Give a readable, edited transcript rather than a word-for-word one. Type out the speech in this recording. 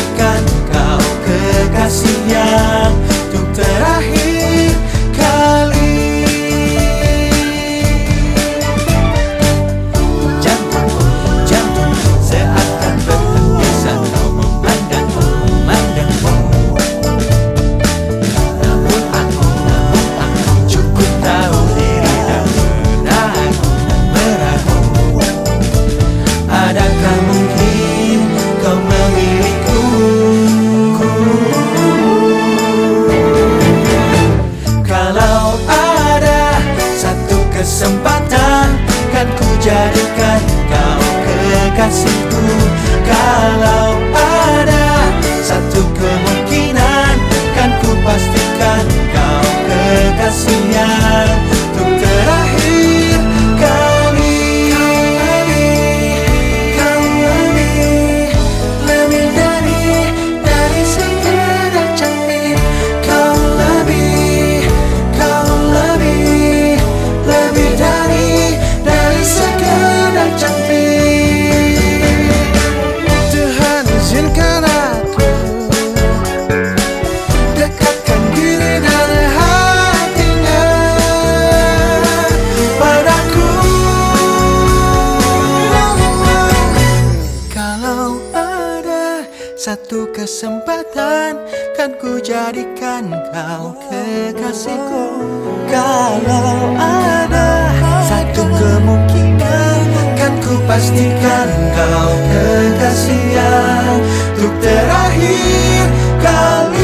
jadikan kau kekasih yang untuk terakhir kali. Jantung seakan berhenti saat kau memandangku. Namun aku cukup tahu diri dan meragu. Adakah mungkin kau memilihku? Kalau ada satu kesempatan, kan ku jadikan kau kekasihku. Kalau ada satu kemungkinan, kan ku pastikan kau kekasih yang untuk terakhir kali. Kau lebih dari sekedar cantik. Kau lebih dari sekedar cantik. Tuhan izinkan aku dekatkan diri dan hatinya padaku. Kalau ada satu kesempatan, kan ku jadikan kau kekasihku. Kalau ada satu kemungkinan, kan ku pastikan kau kekasih yang untuk terakhir kali.